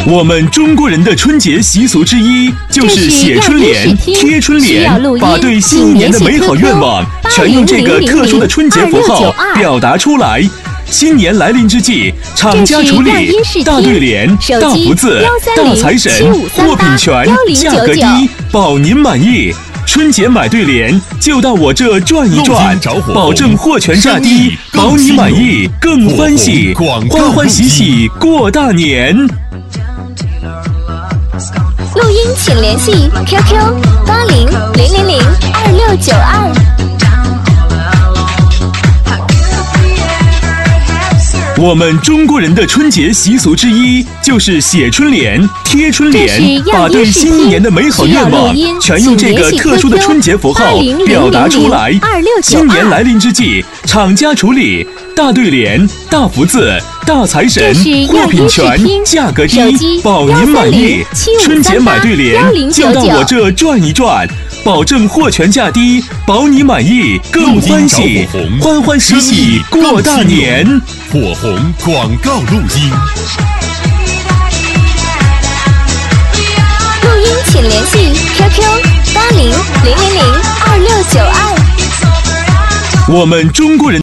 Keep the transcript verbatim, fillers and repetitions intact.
我们中国人的春节习俗之一就是写春联、贴春联，把对新一年的美好愿望全用这个特殊的春节符号表达出来。新年来临之际，厂家主理，大对联、大福字、大财神，货品全，价格低，保您满意。春节买对联，就到我这转一转，保证货全价低，保你满意更欢喜，欢欢喜喜过大年。 录音请联系 Q Q 八零零零零二六九二。 我们中国人的春节习俗之一就是写春联、贴春联，把对新一年的美好愿望全用这个特殊的春节符号表达出来。新年来临之际，厂家处理，大对联、大福字、大财神，货品全，价格低，保您满意。春节买对联，就到我这转一转，保证货全价低，保你满意更欢喜，欢欢喜喜过大年。 火红广告录音， 录音请联系 Q Q 八零零零零二六九二。 我们中国人